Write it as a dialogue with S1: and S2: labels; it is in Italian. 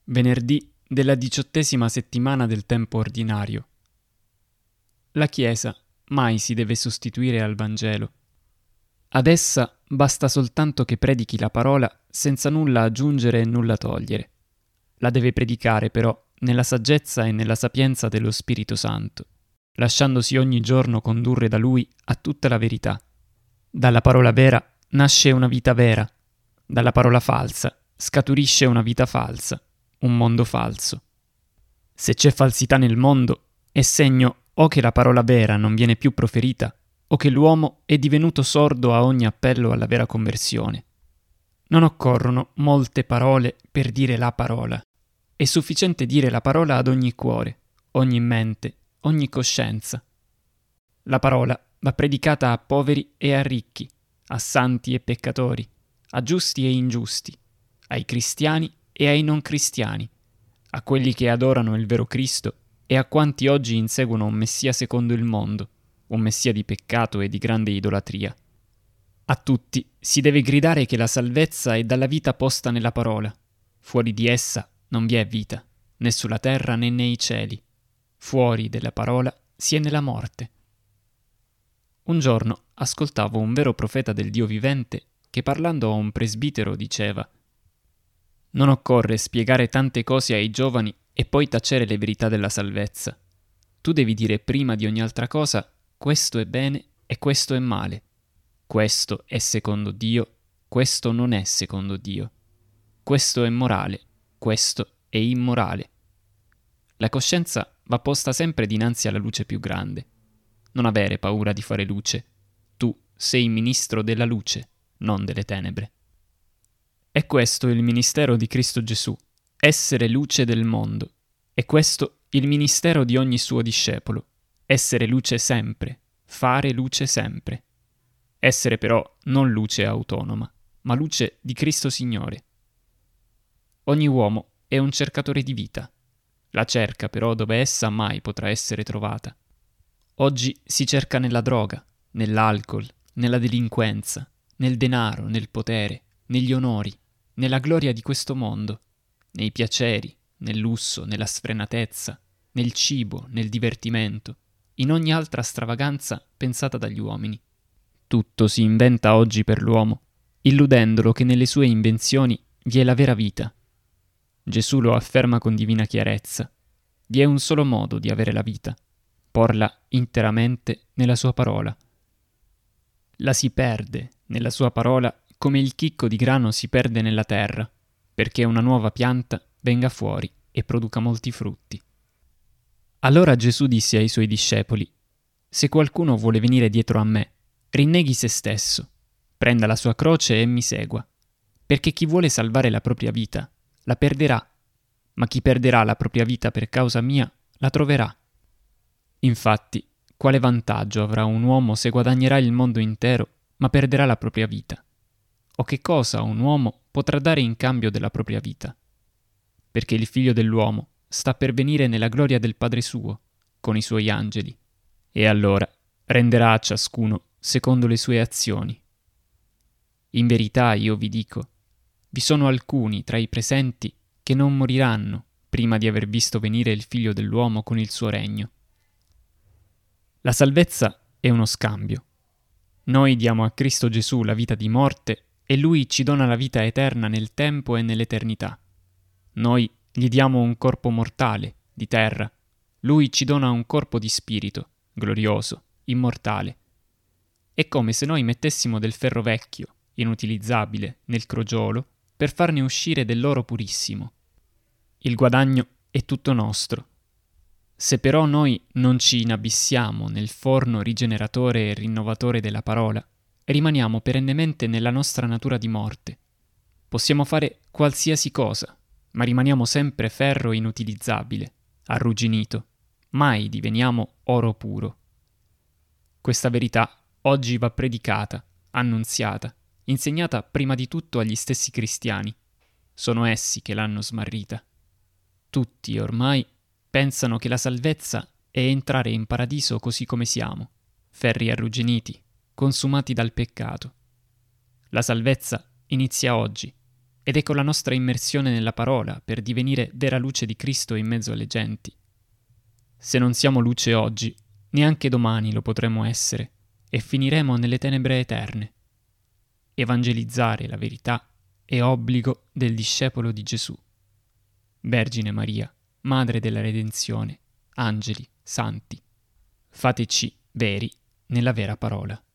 S1: Venerdì della 18ª settimana del tempo ordinario. La Chiesa mai si deve sostituire al Vangelo. Ad essa basta soltanto che predichi la parola senza nulla aggiungere e nulla togliere. La deve predicare però nella saggezza e nella sapienza dello Spirito Santo, lasciandosi ogni giorno condurre da Lui a tutta la verità. Dalla parola vera nasce una vita vera, dalla parola falsa scaturisce una vita falsa, un mondo falso. Se c'è falsità nel mondo, è segno o che la parola vera non viene più proferita, o che l'uomo è divenuto sordo a ogni appello alla vera conversione. Non occorrono molte parole per dire la parola. È sufficiente dire la parola ad ogni cuore, ogni mente, ogni coscienza. La parola va predicata a poveri e a ricchi, a santi e peccatori, a giusti e ingiusti, ai cristiani e ai non cristiani, a quelli che adorano il vero Cristo e a quanti oggi inseguono un Messia secondo il mondo, un Messia di peccato e di grande idolatria. A tutti si deve gridare che la salvezza è dalla vita posta nella parola. Fuori di essa non vi è vita, né sulla terra né nei cieli. Fuori della parola si è nella morte. Un giorno ascoltavo un vero profeta del Dio vivente che parlando a un presbitero diceva: «Non occorre spiegare tante cose ai giovani e poi tacere le verità della salvezza. Tu devi dire prima di ogni altra cosa questo è bene e questo è male. Questo è secondo Dio, questo non è secondo Dio. Questo è morale, questo è immorale. La coscienza va posta sempre dinanzi alla luce più grande. Non avere paura di fare luce. Tu sei ministro della luce, non delle tenebre». È questo il ministero di Cristo Gesù, essere luce del mondo. È questo il ministero di ogni suo discepolo, essere luce sempre, fare luce sempre. Essere però non luce autonoma, ma luce di Cristo Signore. Ogni uomo è un cercatore di vita. La cerca però dove essa mai potrà essere trovata. Oggi si cerca nella droga, nell'alcol, nella delinquenza, nel denaro, nel potere, negli onori, nella gloria di questo mondo, nei piaceri, nel lusso, nella sfrenatezza, nel cibo, nel divertimento, in ogni altra stravaganza pensata dagli uomini. Tutto si inventa oggi per l'uomo, illudendolo che nelle sue invenzioni vi è la vera vita. Gesù lo afferma con divina chiarezza. Vi è un solo modo di avere la vita: porla interamente nella sua parola. La si perde nella sua parola come il chicco di grano si perde nella terra, perché una nuova pianta venga fuori e produca molti frutti. Allora Gesù disse ai suoi discepoli: «Se qualcuno vuole venire dietro a me, rinneghi se stesso, prenda la sua croce e mi segua, perché chi vuole salvare la propria vita la perderà, ma chi perderà la propria vita per causa mia la troverà. Infatti, quale vantaggio avrà un uomo se guadagnerà il mondo intero, ma perderà la propria vita? O che cosa un uomo potrà dare in cambio della propria vita? Perché il Figlio dell'uomo sta per venire nella gloria del Padre suo, con i suoi angeli, e allora renderà a ciascuno secondo le sue azioni. In verità io vi dico, vi sono alcuni tra i presenti che non moriranno prima di aver visto venire il Figlio dell'uomo con il suo regno». La salvezza è uno scambio. Noi diamo a Cristo Gesù la vita di morte e Lui ci dona la vita eterna nel tempo e nell'eternità. Noi gli diamo un corpo mortale, di terra. Lui ci dona un corpo di spirito, glorioso, immortale. È come se noi mettessimo del ferro vecchio, inutilizzabile, nel crogiolo per farne uscire dell'oro purissimo. Il guadagno è tutto nostro. Se però noi non ci inabissiamo nel forno rigeneratore e rinnovatore della parola, rimaniamo perennemente nella nostra natura di morte. Possiamo fare qualsiasi cosa, ma rimaniamo sempre ferro inutilizzabile, arrugginito. Mai diveniamo oro puro. Questa verità oggi va predicata, annunziata, insegnata prima di tutto agli stessi cristiani. Sono essi che l'hanno smarrita. Tutti ormai pensano che la salvezza è entrare in paradiso così come siamo, ferri arrugginiti, consumati dal peccato. La salvezza inizia oggi ed è con la nostra immersione nella parola per divenire vera luce di Cristo in mezzo alle genti. Se non siamo luce oggi, neanche domani lo potremo essere e finiremo nelle tenebre eterne. Evangelizzare la verità è obbligo del discepolo di Gesù. Vergine Maria, Madre della Redenzione, angeli, santi, fateci veri nella vera parola.